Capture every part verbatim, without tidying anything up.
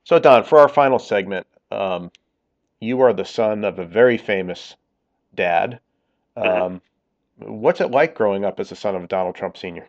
So, Don, for our final segment, um, you are the son of a very famous dad. hmm Um, what's it like growing up as the son of Donald Trump Senior?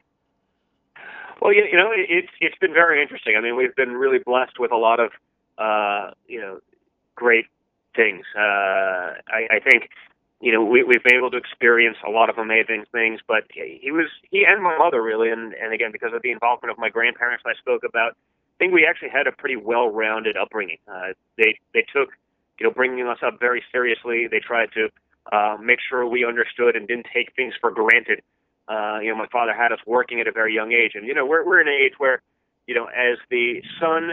Well, you, you know, it, it's it's been very interesting. I mean, we've been really blessed with a lot of uh, you know great things. Uh, I, I think you know we we've been able to experience a lot of amazing things. But he was he and my mother really, and and again because of the involvement of my grandparents I spoke about, I think we actually had a pretty well-rounded upbringing. Uh, they they took you know bringing us up very seriously. They tried to uh, make sure we understood and didn't take things for granted. Uh, you know, my father had us working at a very young age, and you know, we're we're in an age where, you know, as the son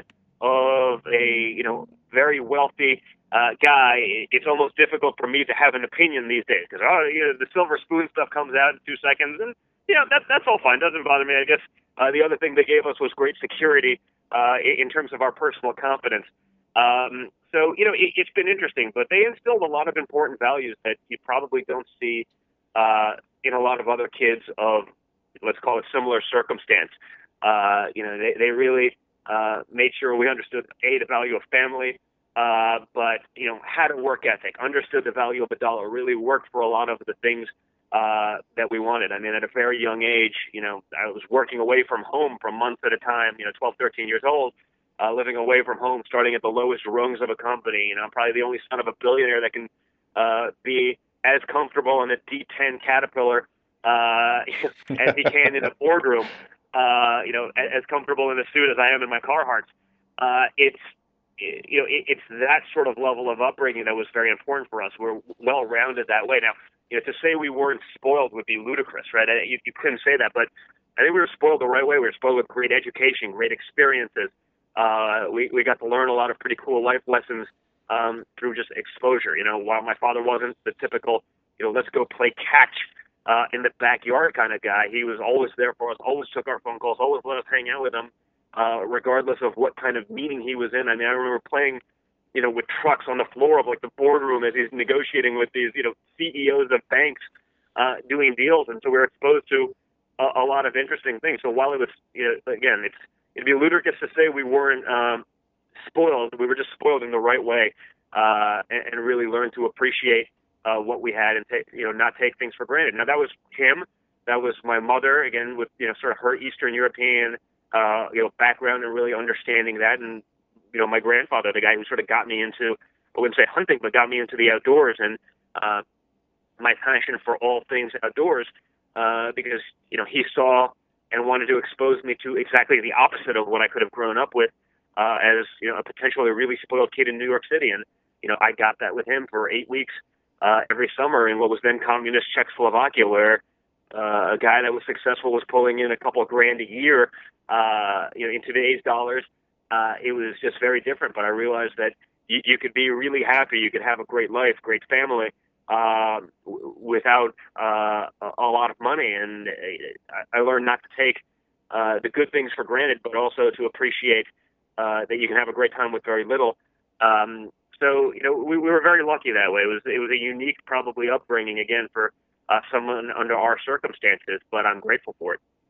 of a you know very wealthy uh, guy, it's almost difficult for me to have an opinion these days because oh, you know, the silver spoon stuff comes out in two seconds, and you know that that's all fine, doesn't bother me. I guess uh, the other thing they gave us was great security uh, in terms of our personal confidence. Um, so you know, it, it's been interesting, but they instilled a lot of important values that you probably don't see uh, in a lot of other kids of, let's call it, similar circumstance. Uh, you know, they, they really uh, made sure we understood, A, the value of family, uh, but, you know, had a work ethic, understood the value of a dollar, really worked for a lot of the things uh, that we wanted. I mean, at a very young age, you know, I was working away from home for months at a time, you know, twelve, thirteen years old, uh, living away from home, starting at the lowest rungs of a company. You know, I'm probably the only son of a billionaire that can uh, be as comfortable in a D ten Caterpillar uh, as he can in a boardroom. Uh, you know, as comfortable in a suit as I am in my Carhartts. Uh, it's you know, it, it's that sort of level of upbringing that was very important for us. We're well rounded that way. Now, you know, to say we weren't spoiled would be ludicrous, right? You, you couldn't say that, but I think we were spoiled the right way. We were spoiled with great education, great experiences. Uh, we we got to learn a lot of pretty cool life lessons um, through just exposure. You know, while my father wasn't the typical, you know, let's go play catch uh, in the backyard kind of guy, he was always there for us, always took our phone calls, always let us hang out with him, uh, regardless of what kind of meeting he was in. I mean, I remember playing, you know, with trucks on the floor of like the boardroom as he's negotiating with these, you know, C E Os of banks uh, doing deals, and so we were exposed to a, a lot of interesting things. So while it was, you know, again, it's it'd be ludicrous to say we weren't um, spoiled. We were just spoiled in the right way, uh, and, and really learned to appreciate uh, what we had and take, you know, not take things for granted. Now that was him. That was my mother, again, with you know sort of her Eastern European uh, you know background and really understanding that, and you know my grandfather, the guy who sort of got me into, I wouldn't say hunting, but got me into the outdoors and uh, my passion for all things outdoors, uh, because you know he saw and wanted to expose me to exactly the opposite of what I could have grown up with uh, as you know a potentially really spoiled kid in New York City, and you know I got that with him for eight weeks uh, every summer in what was then communist Czechoslovakia, where uh, a guy that was successful was pulling in a couple of grand a year. Uh, you know, in today's dollars, uh, it was just very different. But I realized that you, you could be really happy, you could have a great life, great family, uh, w- without uh, a, a lot of money. And I, I learned not to take uh, the good things for granted, but also to appreciate uh, that you can have a great time with very little. Um, so you know, we, we were very lucky that way. It was it was a unique, probably upbringing again for uh, someone under our circumstances, but I'm grateful for it.